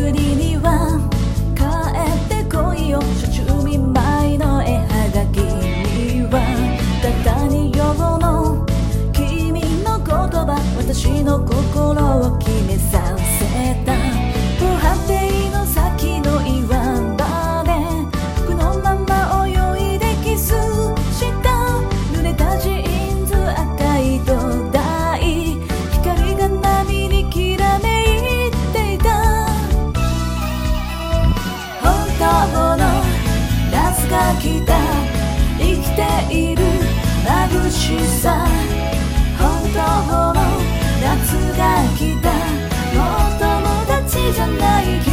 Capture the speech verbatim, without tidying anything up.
国には帰ってこいよ初中見舞いの絵はがきにはただによの君の言葉私の心を決めさせた不安定の先の岩場で服のまま泳いでキスした濡れたジーンズ赤い土台光が波にきらめいていた本当の夏が来た生きている眩しさ本当の夏が来たもう友達じゃない